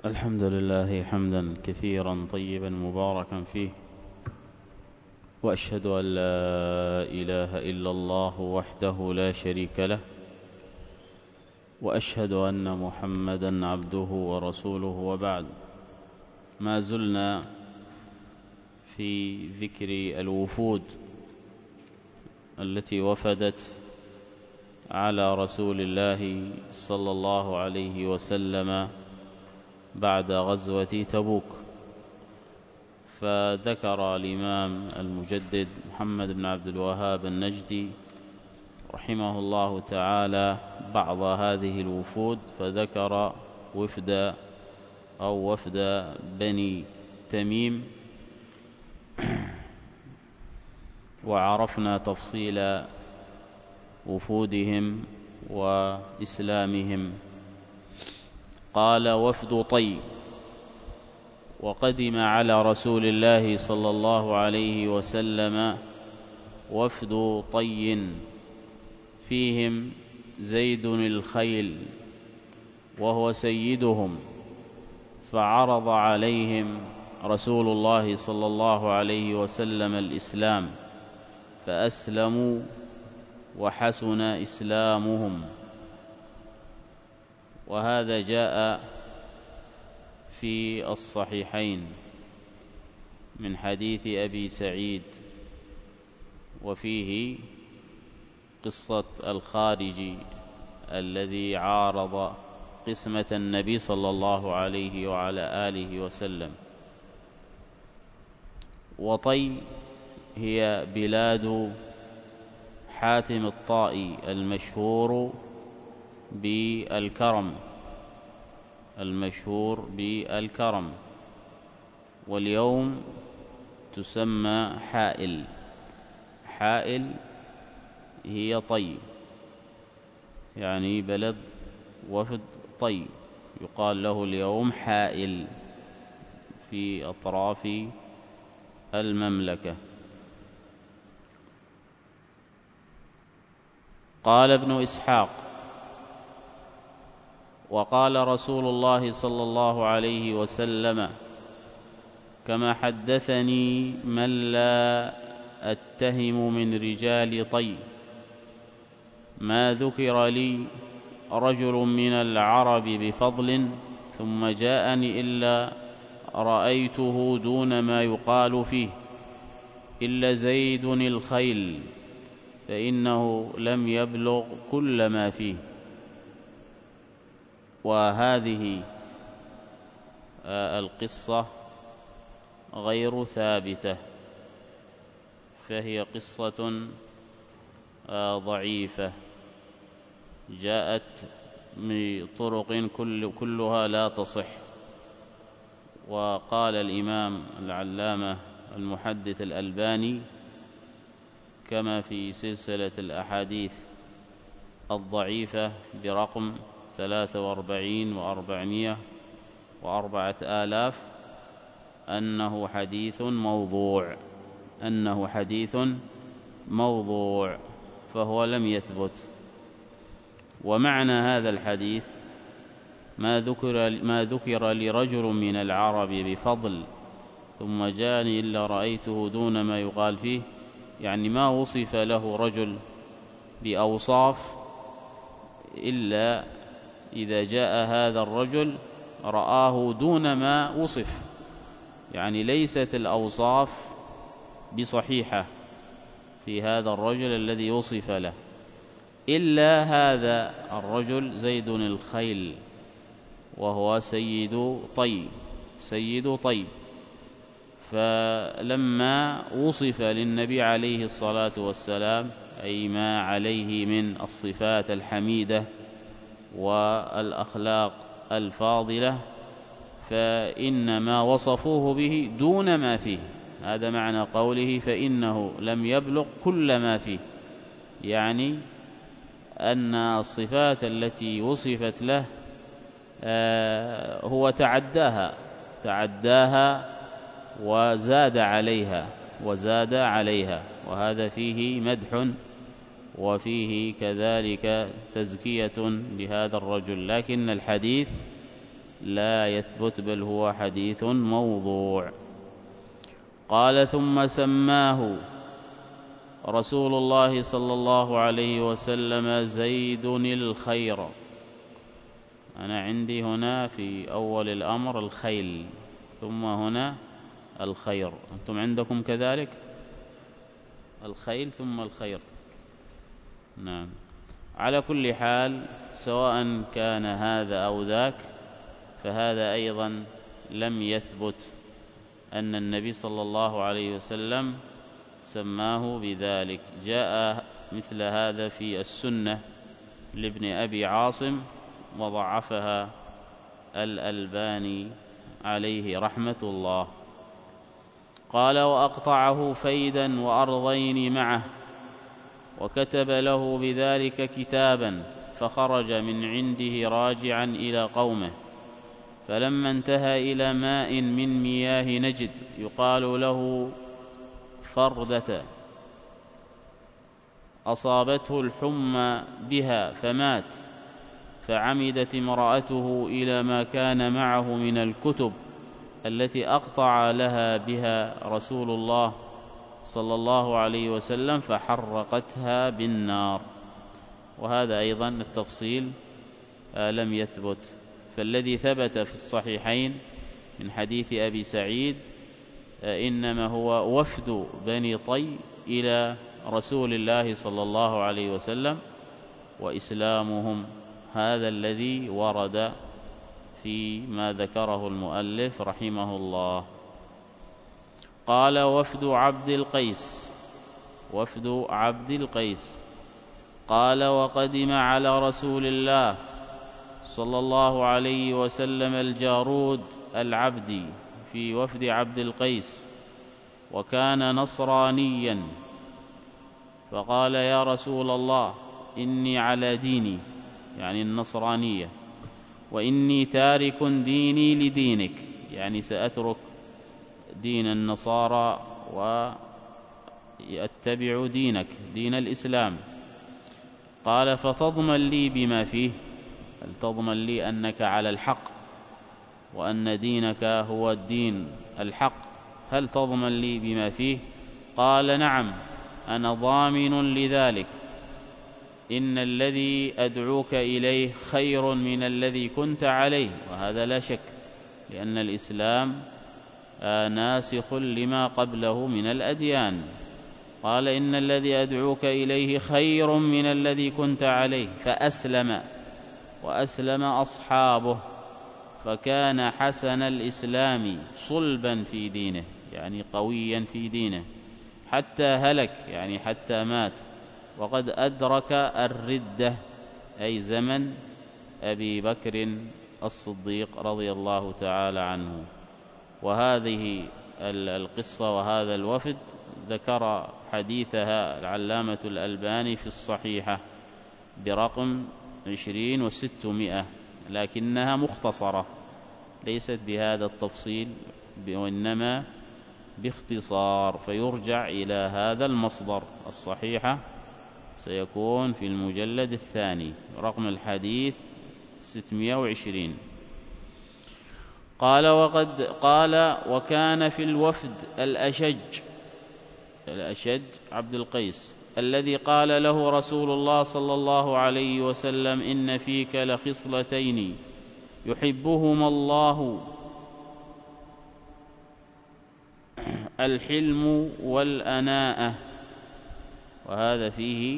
الحمد لله حمدا كثيرا طيبا مباركا فيه، وأشهد أن لا إله إلا الله وحده لا شريك له، وأشهد أن محمدا عبده ورسوله، وبعد. ما زلنا في ذكر الوفود التي وفدت على رسول الله صلى الله عليه وسلم بعد غزوة تبوك. فذكر الإمام المجدد محمد بن عبد الوهاب النجدي رحمه الله تعالى بعض هذه الوفود، فذكر وفد بني تميم، وعرفنا تفصيل وفودهم وإسلامهم. قال: وفد طي. وقدم على رسول الله صلى الله عليه وسلم وفد طي فيهم زيد الخيل وهو سيدهم، فعرض عليهم رسول الله صلى الله عليه وسلم الإسلام، فأسلموا وحسن إسلامهم. وهذا جاء في الصحيحين من حديث أبي سعيد، وفيه قصة الخارجي الذي عارض قسمة النبي صلى الله عليه وعلى آله وسلم. وطي هي بلاد حاتم الطائي المشهور بالكرم، واليوم تسمى حائل هي طي، يعني بلد وفد طي يقال له اليوم حائل في أطراف المملكة. قال ابن إسحاق: وقال رسول الله صلى الله عليه وسلم كما حدثني من لا أتهم من رجال طي: ما ذكر لي رجل من العرب بفضل ثم جاءني إلا رأيته دون ما يقال فيه، إلا زيد الخيل فإنه لم يبلغ كل ما فيه. وهذه القصة غير ثابتة، فهي قصة ضعيفة جاءت من طرق كلها لا تصح. وقال الإمام العلامة المحدث الألباني كما في سلسلة الأحاديث الضعيفة برقم 43,404 أنه حديث موضوع، فهو لم يثبت. ومعنى هذا الحديث: ما ذكر لرجل من العرب بفضل ثم جاءني إلا رأيته دون ما يقال فيه، يعني ما وصف له رجل بأوصاف إلا إذا جاء هذا الرجل رآه دون ما وصف، يعني ليست الأوصاف بصحيحة في هذا الرجل الذي وصف له، إلا هذا الرجل زيد الخيل وهو سيد طي. فلما وصف للنبي عليه الصلاة والسلام أي ما عليه من الصفات الحميدة والأخلاق الفاضلة، فإنما وصفوه به دون ما فيه. هذا معنى قوله فإنه لم يبلغ كل ما فيه، يعني أن الصفات التي وصفت له هو تعداها وزاد عليها، وهذا فيه مدح وفيه كذلك تزكية لهذا الرجل. لكن الحديث لا يثبت، بل هو حديث موضوع. قال: ثم سماه رسول الله صلى الله عليه وسلم زيد الخير. أنا عندي هنا في أول الأمر الخيل، ثم هنا الخير. أنتم عندكم كذلك الخيل ثم الخير؟ نعم. على كل حال، سواء كان هذا أو ذاك، فهذا أيضا لم يثبت أن النبي صلى الله عليه وسلم سماه بذلك. جاء مثل هذا في السنة لابن أبي عاصم، وضعفها الألباني عليه رحمة الله. قال: وأقطعه فيدا وأرضين معه، وكتب له بذلك كتابا، فخرج من عنده راجعا إلى قومه، فلما انتهى إلى ماء من مياه نجد يقال له فردة، أصابته الحمى بها فمات، فعمدت امرأته إلى ما كان معه من الكتب التي أقطع لها بها رسول الله صلى الله عليه وسلم، فحرقتها بالنار. وهذا أيضا التفصيل لم يثبت. فالذي ثبت في الصحيحين من حديث أبي سعيد إنما هو وفد بني طي إلى رسول الله صلى الله عليه وسلم وإسلامهم، هذا الذي ورد فيما ذكره المؤلف رحمه الله. قال: وفد عبد القيس. وفد عبد القيس. قال: وقدم على رسول الله صلى الله عليه وسلم الجارود العبدي في وفد عبد القيس، وكان نصرانيا، فقال: يا رسول الله، إني على ديني، يعني النصرانية، وإني تارك ديني لدينك، يعني سأترك دين النصارى وأتبع دينك، دين الإسلام. قال: فتضمن لي بما فيه؟ هل تضمن لي أنك على الحق وأن دينك هو الدين الحق؟ هل تضمن لي بما فيه؟ قال: نعم، أنا ضامن لذلك. إن الذي أدعوك إليه خير من الذي كنت عليه، وهذا لا شك، لأن الإسلام ناسخ لما قبله من الأديان. قال: إن الذي أدعوك إليه خير من الذي كنت عليه، فأسلم وأسلم أصحابه، فكان حسن الإسلام صلبا في دينه، يعني قويا في دينه، حتى هلك، يعني حتى مات، وقد أدرك الردة، أي زمن أبي بكر الصديق رضي الله تعالى عنه. وهذه القصة وهذا الوفد ذكر حديثها العلامة الألباني في الصحيحة برقم 20,600، لكنها مختصرة، ليست بهذا التفصيل، وإنما باختصار، فيرجع إلى هذا المصدر. الصحيحة سيكون في المجلد الثاني، رقم الحديث 620. قال: وكان في الوفد الأشج عبد القيس، الذي قال له رسول الله صلى الله عليه وسلم: إن فيك لخصلتين يحبهما الله، الحلم والأناءة. وهذا فيه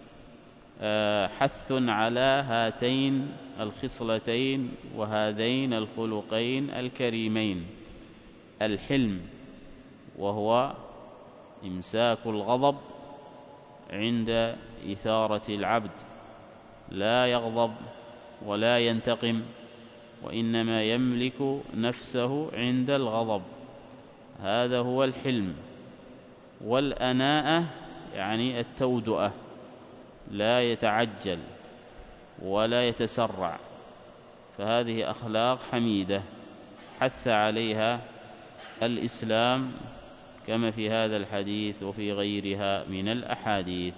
حث على هاتين الخصلتين وهذين الخلقين الكريمين: الحلم، وهو إمساك الغضب عند إثارة العبد، لا يغضب ولا ينتقم، وإنما يملك نفسه عند الغضب، هذا هو الحلم. والأناءة يعني التودؤة، لا يتعجل ولا يتسرع، فهذه أخلاق حميدة حث عليها الإسلام، كما في هذا الحديث وفي غيرها من الأحاديث.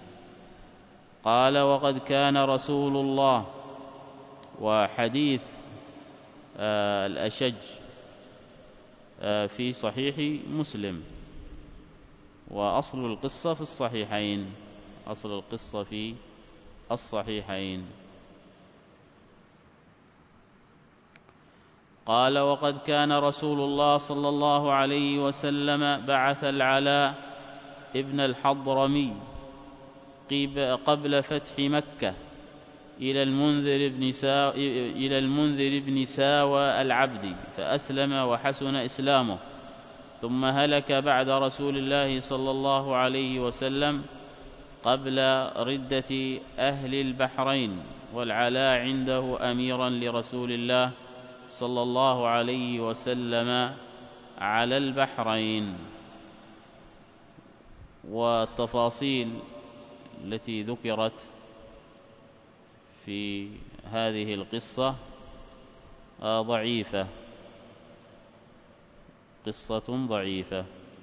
قال: وقد كان رسول الله. وحديث الأشج في صحيح مسلم، وأصل القصة في الصحيحين، أصل القصة في الصحيحين. قال: وقد كان رسول الله صلى الله عليه وسلم بعث العلاء ابن الحضرمي قبل فتح مكة إلى المنذر بن ساوى العبدي، فأسلم وحسن إسلامه، ثم هلك بعد رسول الله صلى الله عليه وسلم قبل ردة أهل البحرين، والعلاء عنده أميرا لرسول الله صلى الله عليه وسلم على البحرين. والتفاصيل التي ذكرت في هذه القصة ضعيفة، قصة ضعيفة،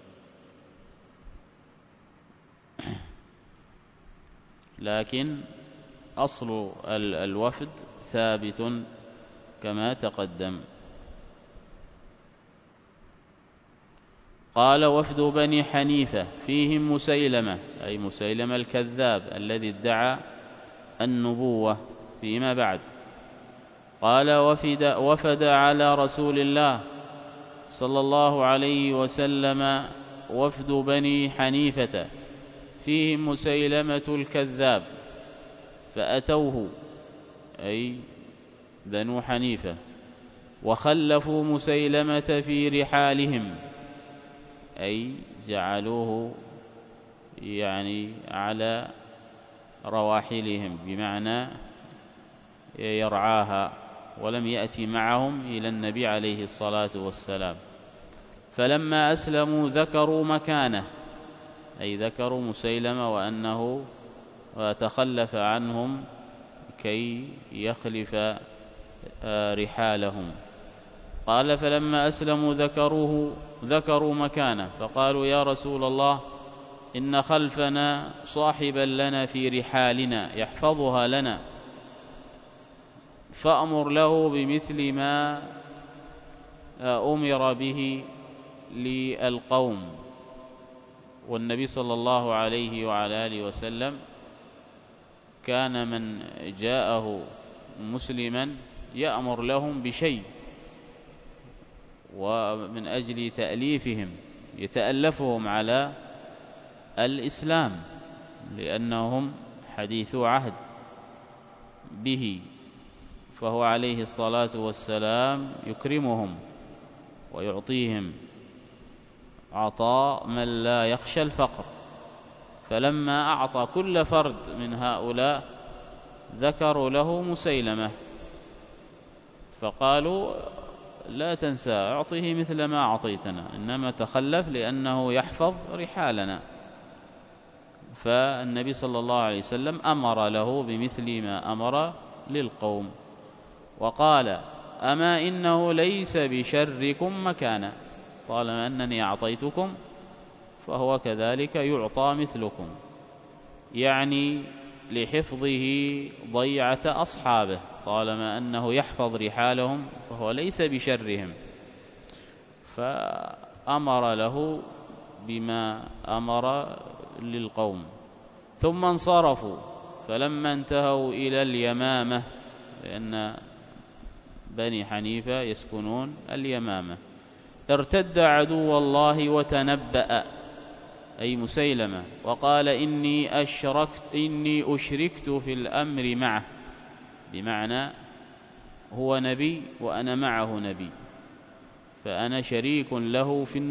لكن أصل الوفد ثابت كما تقدم. قال: وفد بني حنيفة فيهم مسيلمة، أي مسيلمة الكذاب الذي ادعى النبوة فيما بعد. قال: وفد على رسول الله صلى الله عليه وسلم وفد بني حنيفة فيهم مسيلمة الكذاب، فأتوه، أي بنو حنيفة، وخلفوا مسيلمة في رحالهم، أي جعلوه يعني على رواحلهم، بمعنى يرعاها، ولم يأتي معهم إلى النبي عليه الصلاة والسلام. فلما أسلموا ذكروا مكانه، أي ذكروا مسيلمة وأنه تخلف عنهم كي يخلف رحالهم. قال: فلما أسلموا ذكروا مكانه، فقالوا: يا رسول الله، إن خلفنا صاحبا لنا في رحالنا يحفظها لنا، فأمر له بمثل ما أمر به للقوم. والنبي صلى الله عليه وعلى آله وسلم كان من جاءه مسلما يأمر لهم بشيء، ومن أجل تأليفهم يتألفهم على الإسلام، لأنهم حديثو عهد به، فهو عليه الصلاة والسلام يكرمهم ويعطيهم عطاء من لا يخشى الفقر. فلما أعطى كل فرد من هؤلاء ذكروا له مسيلمة، فقالوا: لا تنسى، أعطيه مثل ما أعطيتنا، إنما تخلف لأنه يحفظ رحالنا. فالنبي صلى الله عليه وسلم أمر له بمثل ما أمر للقوم، وقال: أما إنه ليس بشركم مكانا، طالما أنني أعطيتكم فهو كذلك يعطى مثلكم، يعني لحفظه ضيعة أصحابه، طالما أنه يحفظ رحالهم فهو ليس بشرهم. فأمر له بما أمر للقوم، ثم انصرفوا. فلما انتهوا إلى اليمامة، لأن بني حنيفة يسكنون اليمامة، ارتد عدو الله وتنبأ، أي مسيلمة، وقال: إني أشركت في الأمر معه، بمعنى هو نبي وأنا معه نبي، فأنا شريك له في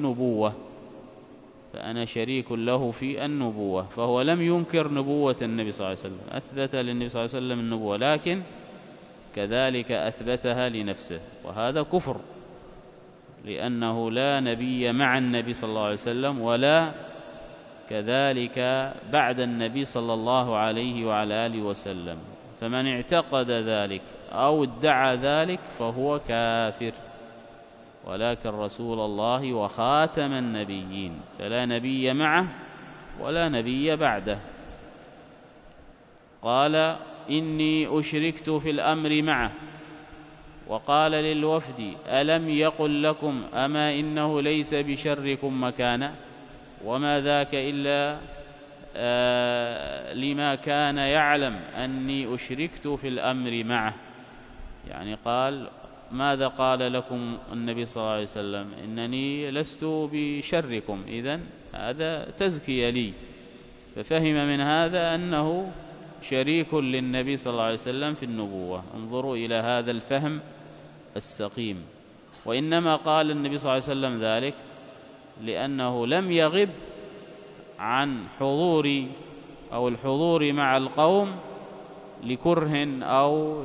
النبوة، فهو لم ينكر نبوة النبي صلى الله عليه وسلم، أثبت للنبي صلى الله عليه وسلم النبوة، لكن كذلك أثبتها لنفسه، وهذا كفر، لأنه لا نبي مع النبي صلى الله عليه وسلم، ولا كذلك بعد النبي صلى الله عليه وعلى آله وسلم. فمن اعتقد ذلك أو ادعى ذلك فهو كافر، ولكن رسول الله وخاتم النبيين، فلا نبي معه ولا نبي بعده. قال: إني أشركت في الأمر معه، وقال للوفد: ألم يقل لكم أما إنه ليس بشركم مكانا؟ وما ذاك إلا لما كان يعلم أني أشركت في الأمر معه. يعني قال: ماذا قال لكم النبي صلى الله عليه وسلم؟ إنني لست بشركم، إذن هذا تزكية لي. ففهم من هذا أنه شريك للنبي صلى الله عليه وسلم في النبوة. انظروا إلى هذا الفهم السقيم. وإنما قال النبي صلى الله عليه وسلم ذلك لأنه لم يغب عن الحضور مع القوم لكره أو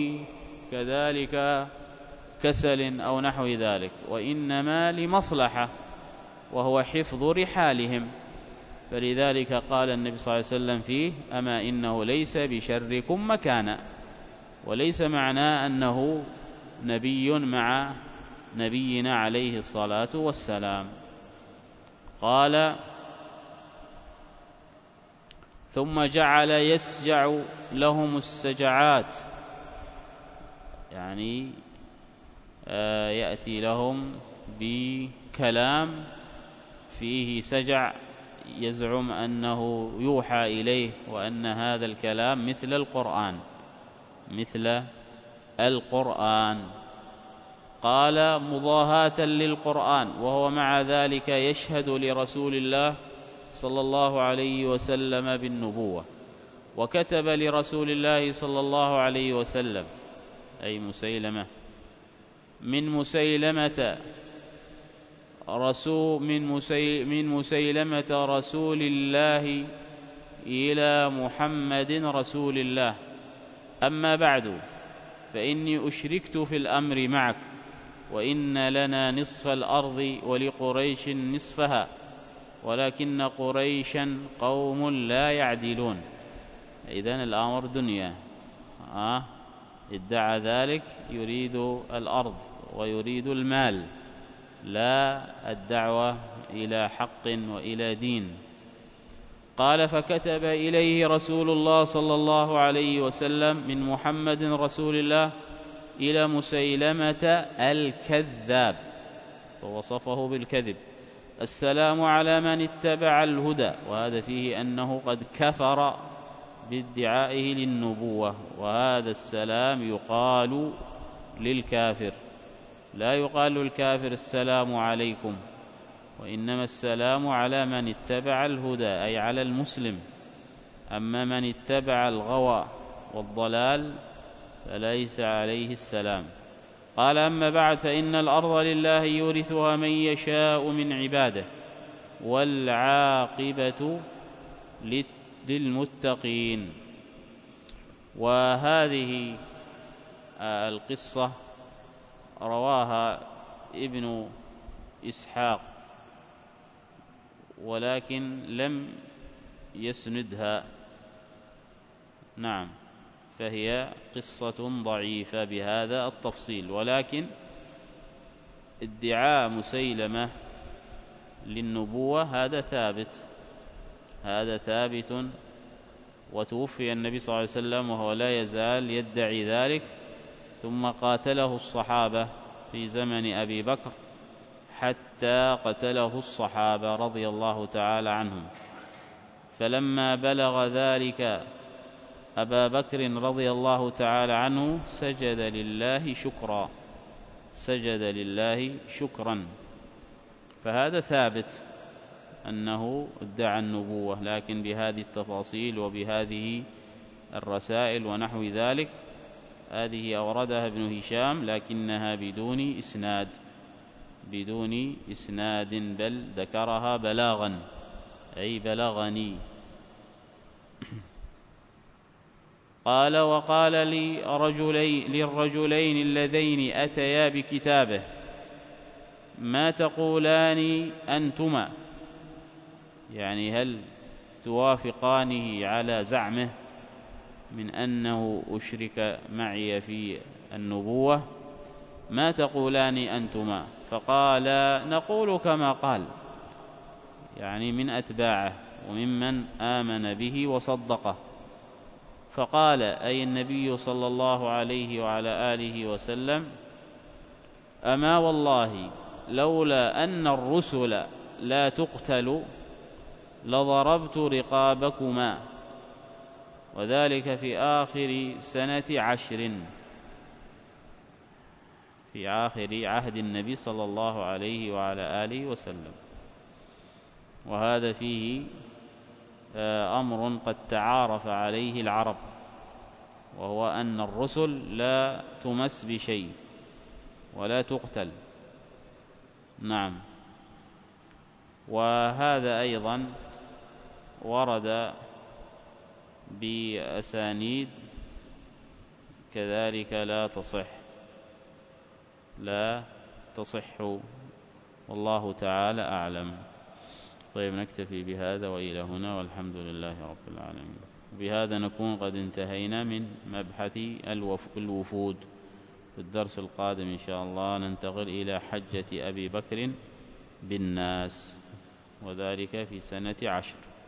كذلك كسل أو نحو ذلك، وإنما لمصلحة، وهو حفظ رحالهم. فلذلك قال النبي صلى الله عليه وسلم فيه: أما إنه ليس بشركم مكانا. وليس معناه أنه نبي مع نبينا عليه الصلاة والسلام. قال: ثم جعل يسجع لهم السجعات، يعني يأتي لهم بكلام فيه سجع، يزعم أنه يوحى إليه، وأن هذا الكلام مثل القرآن. قال: مضاهاة للقرآن، وهو مع ذلك يشهد لرسول الله صلى الله عليه وسلم بالنبوة. وكتب لرسول الله صلى الله عليه وسلم، أي مسيلمة، من مسيلمة رسول الله إلى محمد رسول الله. أما بعد، فإني أشركت في الأمر معك، وإن لنا نصف الأرض ولقريش نصفها، ولكن قريشا قوم لا يعدلون. إذن الأمر دنيا. ادعى ذلك، يريد الأرض ويريد المال، لا الدعوة إلى حق وإلى دين. قال: فكتب إليه رسول الله صلى الله عليه وسلم من محمد رسول الله إلى مسيلمة الكذاب، ووصفه بالكذب: السلام على من اتبع الهدى. وهذا فيه أنه قد كفر بادعائه للنبوة. وهذا السلام يقال للكافر، لا يقال للكافر السلام عليكم، وإنما السلام على من اتبع الهدى، أي على المسلم. أما من اتبع الغوى والضلال فليس عليه السلام. قال: أما بعد، فإن الأرض لله يورثها من يشاء من عباده، والعاقبة للمتقين. وهذه القصة رواها ابن إسحاق، ولكن لم يسندها. نعم، فهي قصة ضعيفة بهذا التفصيل. ولكن ادعاء مسيلمة للنبوة هذا ثابت، وتوفي النبي صلى الله عليه وسلم وهو لا يزال يدعي ذلك. ثم قاتله الصحابة في زمن أبي بكر حتى قتله الصحابة رضي الله تعالى عنهم. فلما بلغ ذلك أبا بكر رضي الله تعالى عنه سجد لله شكرا. فهذا ثابت أنه ادعى النبوة، لكن بهذه التفاصيل وبهذه الرسائل ونحو ذلك. هذه أوردها ابن هشام، لكنها بدون إسناد، بل ذكرها بلاغا، أي بلغني. قال: وقال للرجلين اللذين أتيا بكتابه: ما تقولان أنتما؟ يعني هل توافقانه على زعمه من أنه أشرك معي في النبوة؟ ما تقولان أنتما؟ فقال: نقول كما قال، يعني من أتباعه وممن آمن به وصدقه. فقال أي النبي صلى الله عليه وعلى آله وسلم: أما والله لولا أن الرسل لا تقتل لضربت رقابكما، وذلك في آخر سنة 10، في آخر عهد النبي صلى الله عليه وعلى آله وسلم. وهذا فيه أمر قد تعارف عليه العرب، وهو أن الرسل لا تمس بشيء ولا تقتل. نعم. وهذا أيضا ورد بأسانيد كذلك لا تصح والله تعالى أعلم. طيب، نكتفي بهذا وإلى هنا، والحمد لله رب العالمين. بهذا نكون قد انتهينا من مبحث الوفود. في الدرس القادم إن شاء الله ننتقل إلى حجة أبي بكر بالناس، وذلك في سنة 10.